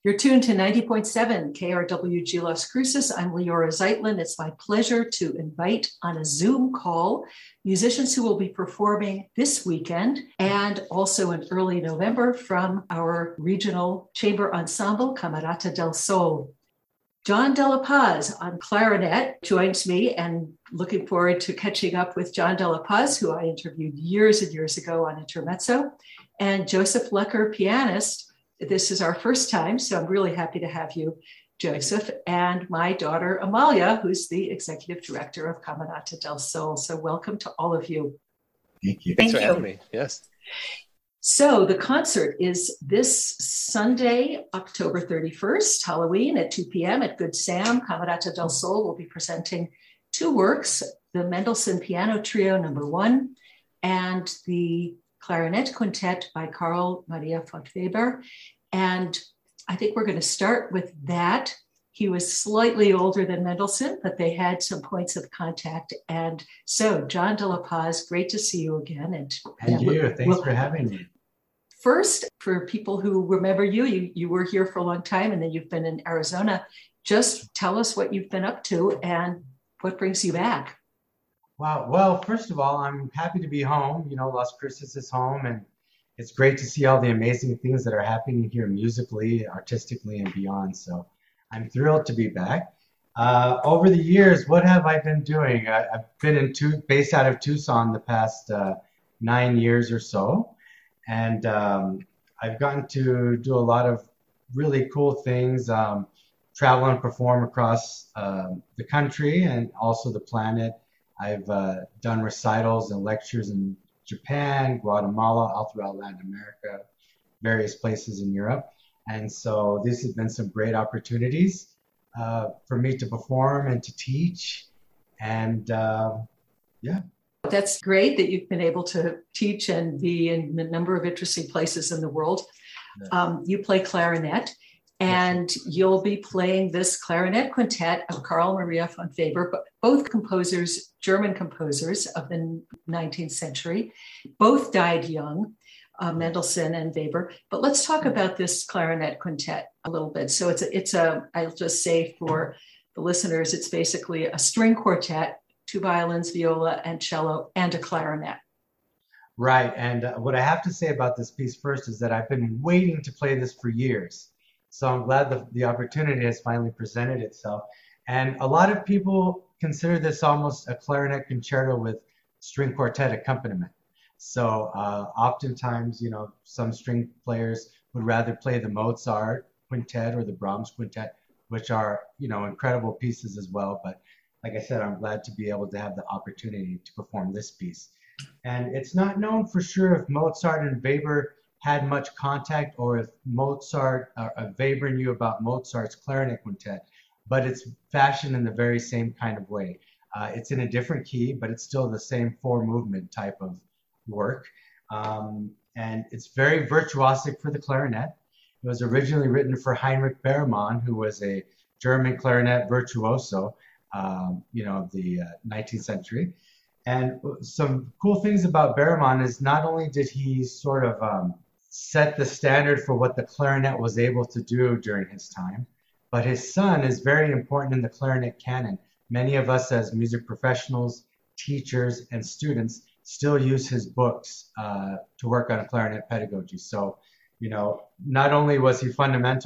You're tuned to 90.7 KRWG Las Cruces. I'm Leora Zeitlin. It's my pleasure to invite on a Zoom call musicians who will be performing this weekend and also in early November from our regional chamber ensemble, Camerata del Sol. John De La Paz on clarinet joins me, and looking forward to catching up with John De La Paz, who I interviewed years and years ago on Intermezzo, and Joseph Lecker, pianist. This is our first time, so I'm really happy to have you, Joseph, and my daughter, Amalia, who's the executive director of Camerata del Sol. So welcome to all of you. Thank you. Thanks for having me. Yes. So the concert is this Sunday, October 31st, Halloween at 2 p.m. at Good Sam. Camerata del Sol will be presenting two works, the Mendelssohn Piano Trio No. 1 and the Clarinet Quintet by Carl Maria von Weber. And I think we're going to start with that. He was slightly older than Mendelssohn, but they had some points of contact. And so, John De La Paz, great to see you again. And you. Thanks for having me. First, for people who remember you were here for a long time, and then you've been in Arizona. Just tell us what you've been up to and what brings you back. Wow. Well, first of all, I'm happy to be home. You know, Las Cruces is home, and it's great to see all the amazing things that are happening here musically, artistically, and beyond. So I'm thrilled to be back. Over the years, what have I been doing? I've been based out of Tucson the past 9 years or so, and I've gotten to do a lot of really cool things, travel and perform across the country and also the planet. I've done recitals and lectures in Japan, Guatemala, all throughout Latin America, various places in Europe. And so this has been some great opportunities for me to perform and to teach. And yeah. That's great that you've been able to teach and be in a number of interesting places in the world. Yeah. You play clarinet. And you'll be playing this clarinet quintet of Carl Maria von Weber, both composers, German composers of the 19th century. Both died young, Mendelssohn and Weber. But let's talk about this clarinet quintet a little bit. So I'll just say for the listeners, it's basically a string quartet, two violins, viola, and cello, and a clarinet. Right. And what I have to say about this piece first is that I've been waiting to play this for years. So I'm glad the opportunity has finally presented itself. And a lot of people consider this almost a clarinet concerto with string quartet accompaniment. So oftentimes, you know, some string players would rather play the Mozart quintet or the Brahms quintet, which are, you know, incredible pieces as well. But like I said, I'm glad to be able to have the opportunity to perform this piece. And it's not known for sure if Mozart and Weber had much contact or if Mozart or Weber knew about Mozart's clarinet quintet, but it's fashioned in the very same kind of way. It's in a different key, but it's still the same four movement type of work. And it's very virtuosic for the clarinet. It was originally written for Heinrich Berman, who was a German clarinet virtuoso, you know, of the 19th century. And some cool things about Berman is not only did he sort of set the standard for what the clarinet was able to do during his time, but his son is very important in the clarinet canon. Many of us as music professionals, teachers, and students still use his books to work on clarinet pedagogy. So, you know, not only was his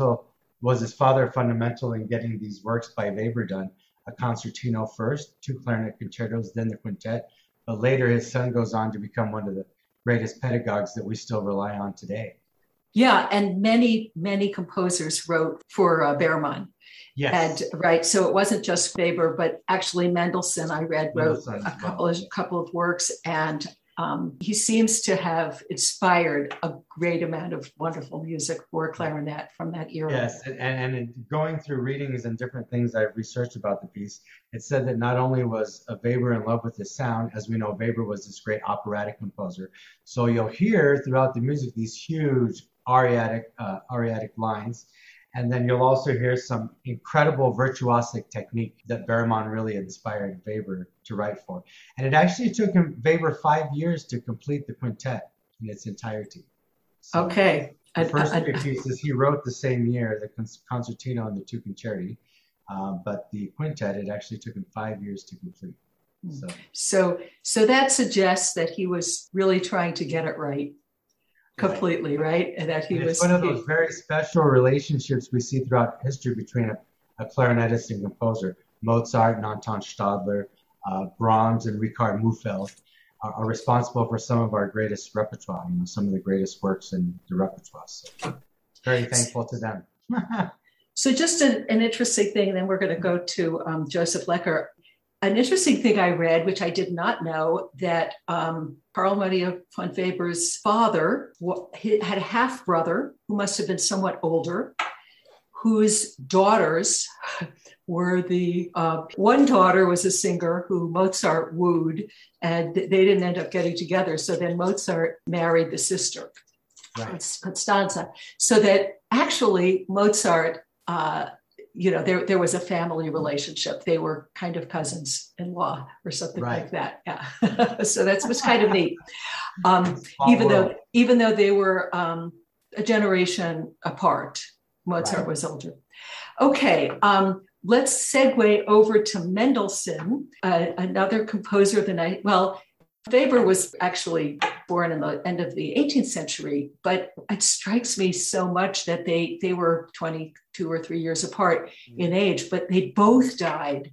father fundamental in getting these works by Weber done, a concertino first, two clarinet concertos, then the quintet, but later his son goes on to become one of the greatest pedagogues that we still rely on today. Yeah, and many composers wrote for Berman. Yes. And right, so it wasn't just Weber, but actually Mendelssohn, I read, wrote a couple of works, and he seems to have inspired a great amount of wonderful music for clarinet from that era. Yes, and going through readings and different things I've researched about the piece, it said that not only was Weber in love with his sound, as we know, Weber was this great operatic composer. So you'll hear throughout the music these huge ariatic lines, and then you'll also hear some incredible virtuosic technique that Berman really inspired Weber to write for. And it actually took Weber 5 years to complete the quintet in its entirety. So. Okay. The first three pieces he wrote the same year, the concertino and the two concerti, but the quintet, it actually took him 5 years to complete. So that suggests that he was really trying to get it right completely, right? And that it's one of those very special relationships we see throughout history between a clarinetist and composer. Mozart and Anton Stadler, Brahms and Richard Mühlfeld are responsible for some of our greatest repertoire, some of the greatest works in the repertoire. So very thankful to them. So just an interesting thing, and then we're going to go to Joseph Lecker. An interesting thing I read, which I did not know, that Carl Maria von Weber's father had a half-brother who must have been somewhat older, whose daughters were one daughter was a singer who Mozart wooed, and they didn't end up getting together. So then Mozart married the sister, Constanza. So that actually Mozart, there was a family relationship. They were kind of cousins-in-law or something like that. Yeah. So that was kind of neat. Even though they were a generation apart, Mozart was older. Okay. Let's segue over to Mendelssohn, another composer of the night. Well, Weber was actually born in the end of the 18th century, but it strikes me so much that they were 22 or 3 years apart in age, but they both died,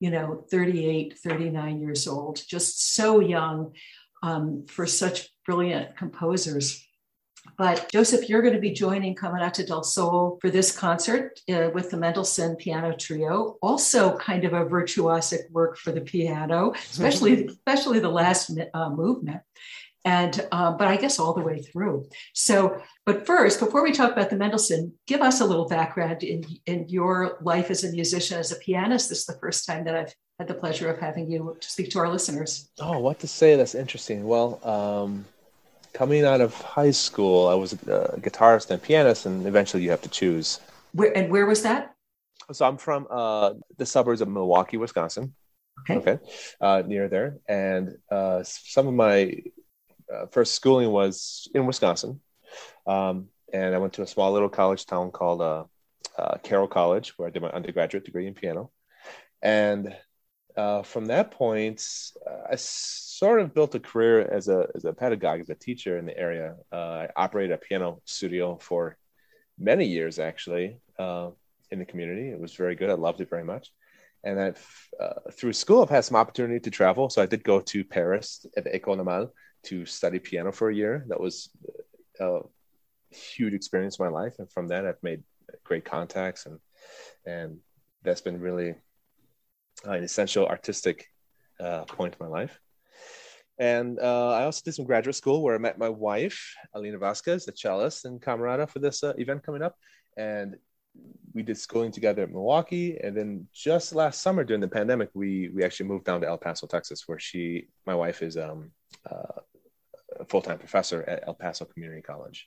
38, 39 years old, just so young for such brilliant composers. But Joseph, you're going to be joining Camerata del Sol for this concert with the Mendelssohn Piano Trio, also kind of a virtuosic work for the piano, especially the last movement, and but I guess all the way through. So, but first, before we talk about the Mendelssohn, give us a little background in your life as a musician, as a pianist. This is the first time that I've had the pleasure of having you to speak to our listeners. Oh, what to say? That's interesting. Well, coming out of high school, I was a guitarist and pianist, and eventually you have to choose. Where was that? So I'm from the suburbs of Milwaukee, Wisconsin. Okay. Near there. And some of my first schooling was in Wisconsin. And I went to a small little college town called Carroll College, where I did my undergraduate degree in piano. And from that point, I sort of built a career as a pedagogue, as a teacher in the area. I operated a piano studio for many years, actually, in the community. It was very good. I loved it very much. And through school, I've had some opportunity to travel. So I did go to Paris at the École Normale to study piano for a year. That was a huge experience in my life. And from that, I've made great contacts. And that's been really an essential artistic point in my life. And I also did some graduate school where I met my wife, Alina Vasquez, the cellist in Camerata, for this event coming up. And we did schooling together at Milwaukee. And then just last summer during the pandemic, we actually moved down to El Paso, Texas, where my wife is a full-time professor at El Paso Community College.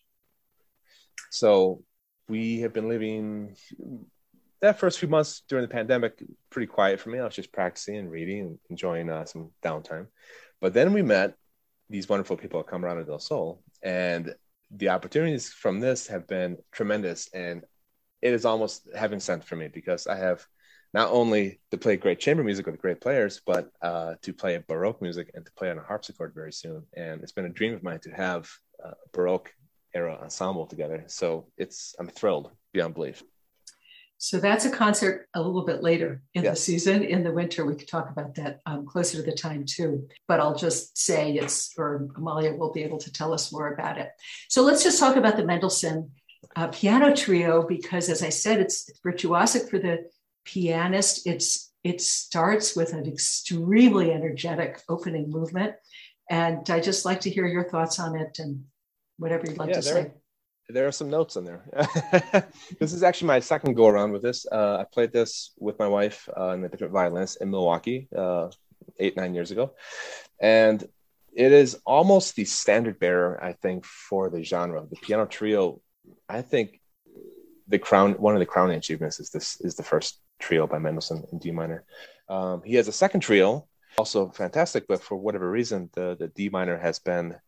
So we have been living that first few months during the pandemic, pretty quiet for me. I was just practicing and reading and enjoying some downtime. But then we met these wonderful people at Camerata del Sol, and the opportunities from this have been tremendous. And it is almost heaven sent for me, because I have not only to play great chamber music with great players, but to play Baroque music and to play on a harpsichord very soon. And it's been a dream of mine to have a Baroque era ensemble together. So I'm thrilled beyond belief. So that's a concert a little bit later in the season. In the winter, we could talk about that closer to the time too. But I'll just say Amalia will be able to tell us more about it. So let's just talk about the Mendelssohn Piano Trio, because as I said, it's virtuosic for the pianist. It starts with an extremely energetic opening movement. And I'd just like to hear your thoughts on it and whatever you'd like to say. There are some notes in there. This is actually my second go around with this. I played this with my wife and the different violinists in Milwaukee 8-9 years ago. And it is almost the standard bearer, I think, for the genre. The piano trio, I think one of the crowning achievements is the first trio by Mendelssohn in D minor. He has a second trio, also fantastic, but for whatever reason, the D minor has been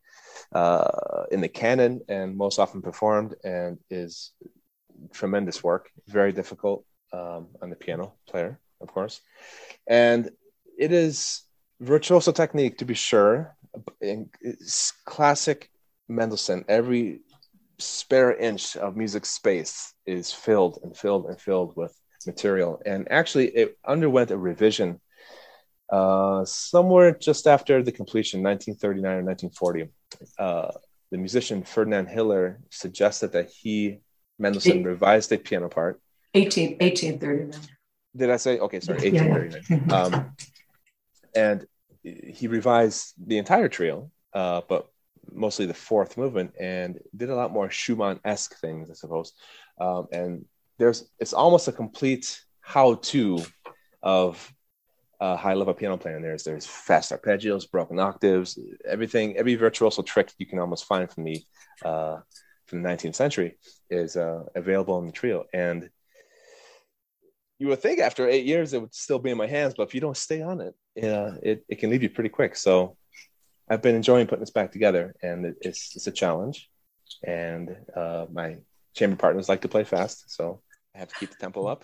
in the canon and most often performed, and is tremendous work, very difficult on the piano player, of course. And it is virtuoso technique, to be sure. It's classic Mendelssohn. Every spare inch of music space is filled and filled and filled with material. And actually, it underwent a revision somewhere just after the completion, 1939 or 1940. The musician Ferdinand Hiller suggested that Mendelssohn revised the piano part. 1839. Did I say? Okay, sorry, 1839. Yeah. And he revised the entire trio, but mostly the fourth movement, and did a lot more Schumann-esque things, I suppose. And it's almost a complete how-to of high-level piano playing. There's fast arpeggios, broken octaves, everything. Every virtuoso trick you can almost find from the 19th century is available in the trio. And you would think after 8 years it would still be in my hands, but if you don't stay on it, it can leave you pretty quick. So I've been enjoying putting this back together, and it's a challenge. And my chamber partners like to play fast, so I have to keep the tempo up.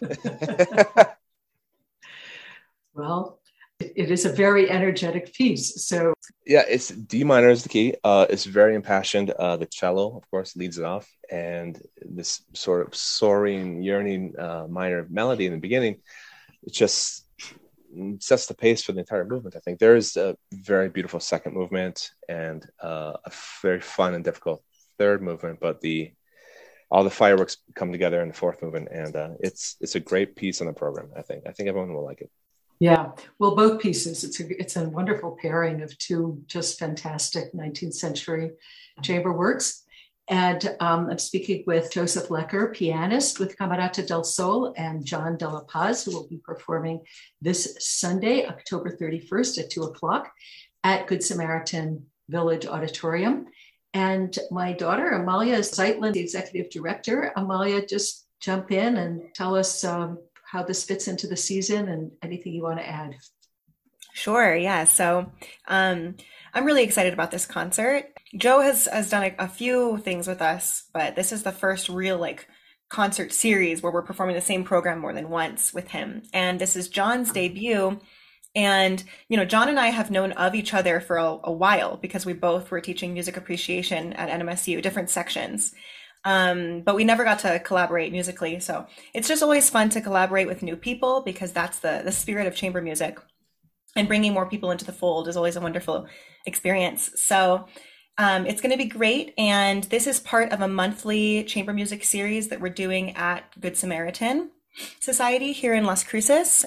Well, it is a very energetic piece. So yeah, it's D minor is the key. It's very impassioned. The cello, of course, leads it off, and this sort of soaring, yearning minor melody in the beginning, it just sets the pace for the entire movement. I think there is a very beautiful second movement and a very fun and difficult third movement, but all the fireworks come together in the fourth movement, and it's a great piece on the program. I think everyone will like it. Yeah, well, both pieces. It's a wonderful pairing of two just fantastic 19th century chamber works. And I'm speaking with Joseph Lecker, pianist with Camerata del Sol, and John De La Paz, who will be performing this Sunday, October 31st at 2:00 at Good Samaritan Village Auditorium. And my daughter, Amalia Zeitlin, the executive director. Amalia, just jump in and tell us how this fits into the season and anything you want to add. Sure, yeah. So I'm really excited about this concert. Joe has done a few things with us, but this is the first real concert series where we're performing the same program more than once with him. And this is John's debut. And, John and I have known of each other for a while because we both were teaching music appreciation at NMSU, different sections. But we never got to collaborate musically. So it's just always fun to collaborate with new people because that's the spirit of chamber music. And bringing more people into the fold is always a wonderful experience. So it's going to be great. And this is part of a monthly chamber music series that we're doing at Good Samaritan Society here in Las Cruces.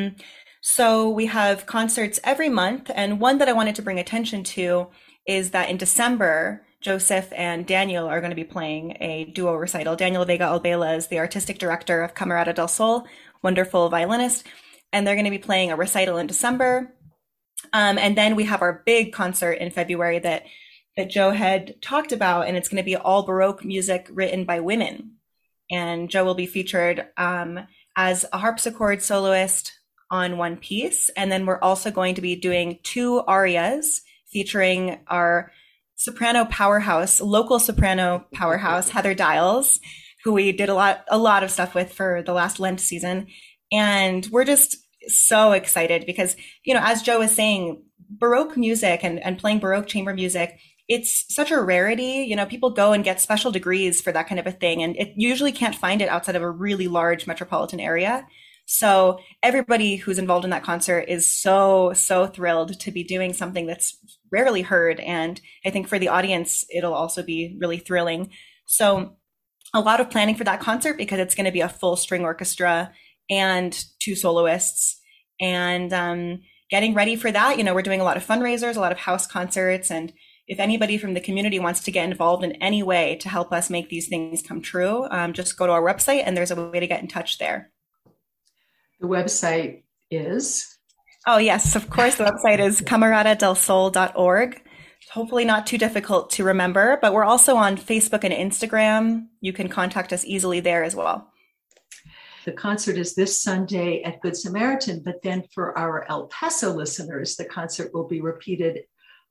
So we have concerts every month. And one that I wanted to bring attention to is that in December, Joseph and Daniel are going to be playing a duo recital. Daniel Vega Albela is the artistic director of Camerata del Sol, wonderful violinist. And they're going to be playing a recital in December. And then we have our big concert in February that Joe had talked about, and it's going to be all Baroque music written by women. And Joe will be featured as a harpsichord soloist on one piece. And then we're also going to be doing 2 arias featuring our soprano powerhouse, local soprano powerhouse, Heather Dials, who we did a lot of stuff with for the last Lent season. And we're just so excited because, as Joe was saying, Baroque music and playing Baroque chamber music, it's such a rarity. People go and get special degrees for that kind of a thing, and it usually can't find it outside of a really large metropolitan area. So everybody who's involved in that concert is so, so thrilled to be doing something that's rarely heard. And I think for the audience, it'll also be really thrilling. So a lot of planning for that concert because it's going to be a full string orchestra and 2 soloists, and getting ready for that. We're doing a lot of fundraisers, a lot of house concerts. And if anybody from the community wants to get involved in any way to help us make these things come true, just go to our website and there's a way to get in touch there. The website is? Oh, yes, of course. The website is cameratadelsol.org. Hopefully not too difficult to remember, but we're also on Facebook and Instagram. You can contact us easily there as well. The concert is this Sunday at Good Samaritan, but then for our El Paso listeners, the concert will be repeated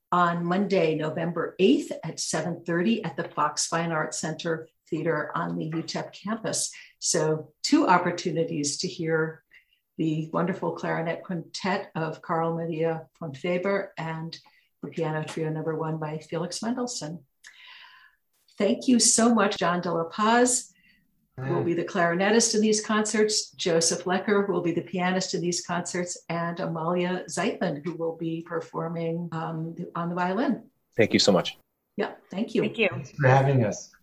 on Monday, November 8th at 7:30 at the Fox Fine Arts Center Theater on the UTEP campus. So 2 opportunities to hear the wonderful clarinet quintet of Carl Maria von Weber and the piano trio number 1 by Felix Mendelssohn. Thank you so much, John de la Paz, who will be the clarinetist in these concerts, Joseph Lecker, who will be the pianist in these concerts, and Amalia Zeitlin, who will be performing on the violin. Thank you so much. Yeah, thank you. Thank you. Thanks for having us.